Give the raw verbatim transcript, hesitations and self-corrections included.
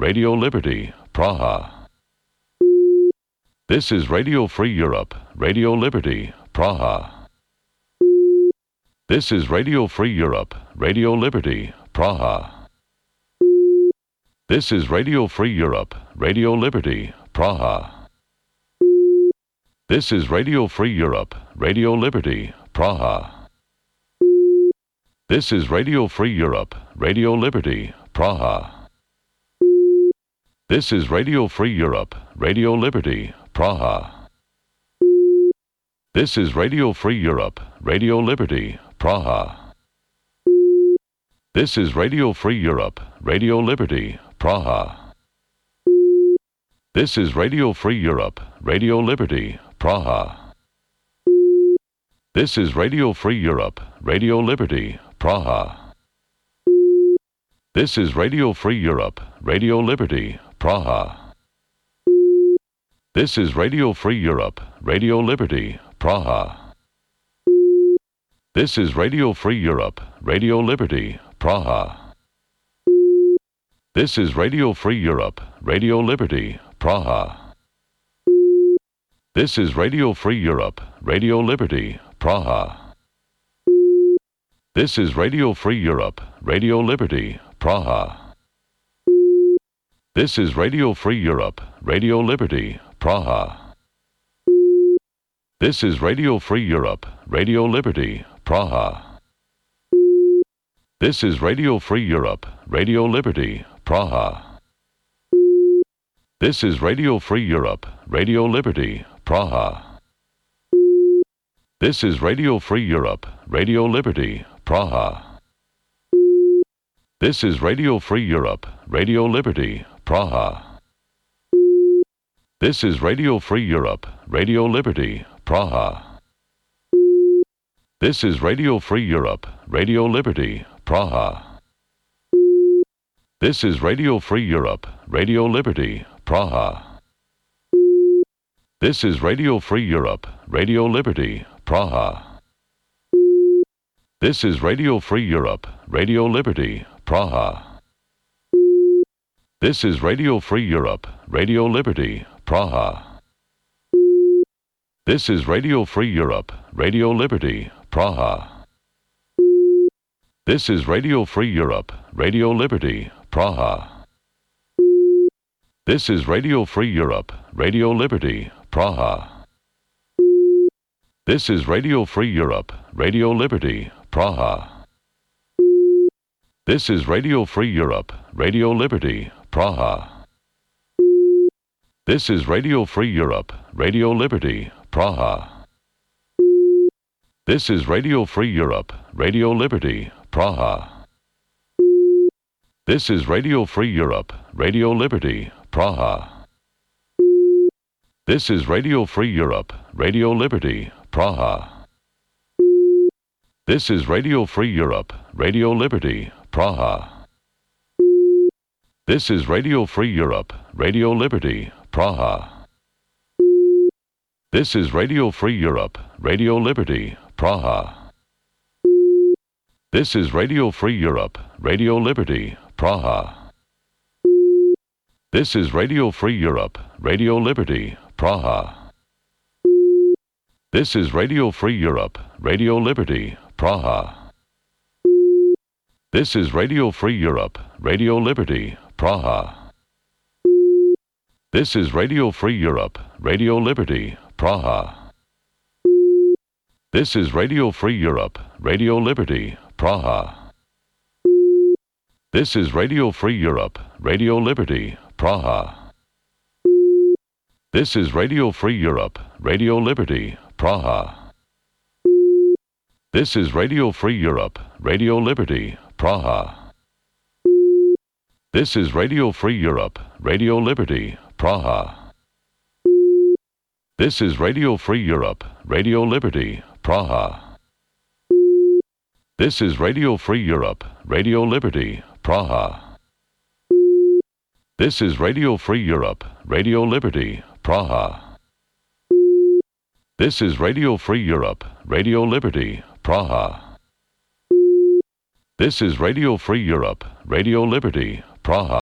Radio Liberty, Praha. This is Radio Free Europe, Radio Liberty, Praha. This is Radio Free Europe, Radio Liberty, Praha. This is Radio Free Europe, Radio Liberty, Praha. This is Radio Free Europe, Radio Liberty, Praha. This is Radio Free Europe, Radio Liberty, Praha. This is Radio Free Europe, Radio Liberty, Praha. This is Radio Free Europe, Radio Liberty, Praha. This is Radio Free Europe, Radio Liberty, Praha. This is Radio Free Europe, Radio Liberty, Praha. This is Radio Free Europe, Radio Liberty, Praha. This is Radio Free Europe, Radio Liberty, Praha. This is Radio Free Europe, Radio Liberty, Praha. This is Radio Free Europe, Radio Liberty, Praha. This is Radio Free Europe, Radio Liberty, Praha. This is Radio Free Europe, Radio Liberty, Praha. This is Radio Free Europe, Radio Liberty, Praha. This is Radio Free Europe, Radio Liberty, Praha. This is Radio Free Europe, Radio Liberty, Praha. This is Radio Free Europe, Radio Liberty, Praha. This is Radio Free Europe, Radio Liberty, Praha. This is Radio Free Europe, Radio Liberty, Praha. This is Radio Free Europe, Radio Liberty, Praha. This is Radio Free Europe, Radio Liberty, Praha. This is Radio Free Europe, Radio Liberty, Praha. This is Radio Free Europe, Radio Liberty, Praha. This is Radio Free Europe, Radio Liberty, Praha. This is Radio Free Europe, Radio Liberty, Praha. This is Radio Free Europe, Radio Liberty, Praha. This is Radio Free Europe, Radio Liberty, Praha. This is Radio Free Europe, Radio Liberty, Praha. This is Radio Free Europe, Radio Liberty, Praha. This is Radio Free Europe, Radio Liberty, Praha. This is Radio Free Europe, Radio Liberty, Praha. This is Radio Free Europe, Radio Liberty, Praha. This is Radio Free Europe, Radio Liberty, Praha. This is Radio Free Europe, Radio Liberty, Praha. This is Radio Free Europe, Radio Liberty, Praha. This is Radio Free Europe, Radio Liberty, Praha. This is Radio Free Europe, Radio Liberty, Praha. This is Radio Free Europe, Radio Liberty, Praha. This is Radio Free Europe, Radio Liberty, Praha. This is Radio Free Europe, Radio Liberty, Praha. This is Radio Free Europe, Radio Liberty, Praha. This is Radio Free Europe, Radio Liberty, Praha. This is Radio Free Europe, Radio Liberty, Praha. This is Radio Free Europe, Radio Liberty, Praha. This is Radio Free Europe, Radio Liberty, Praha. This is Radio Free Europe, Radio Liberty, Praha. This is Radio Free Europe, Radio Liberty, Praha. This is Radio Free Europe, Radio Liberty, Praha. This is Radio Free Europe, Radio Liberty, Praha. This is Radio Free Europe, Radio Liberty, Praha. This is Radio Free Europe, Radio Liberty, Praha. This is Radio Free Europe, Radio Liberty, Praha. This is Radio Free Europe, Radio Liberty, Praha.